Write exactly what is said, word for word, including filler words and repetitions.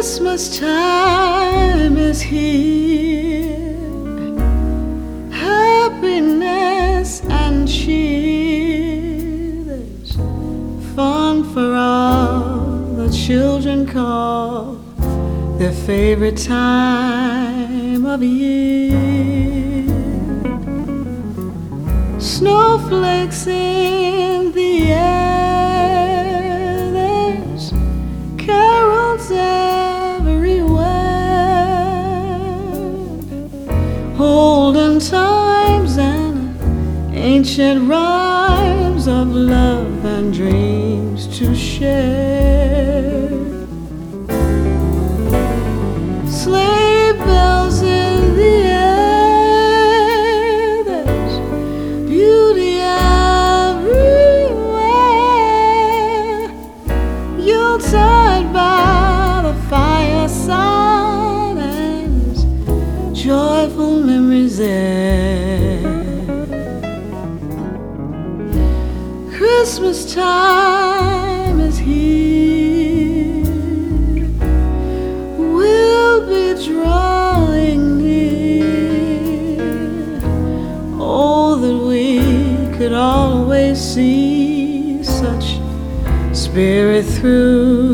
Christmas time is here, happiness and cheer. There's fun for all the children call their favorite time of year. Snowflakes in the air, there's carols everywhere, olden times and ancient rhymes of love and dreams to share. Sleigh bells in the air, there's beauty everywhere. Yuletide by the fireside, and there's joyful memories there. Christmas time is here, we'll be drawing near. Oh, that we could always see such spirit through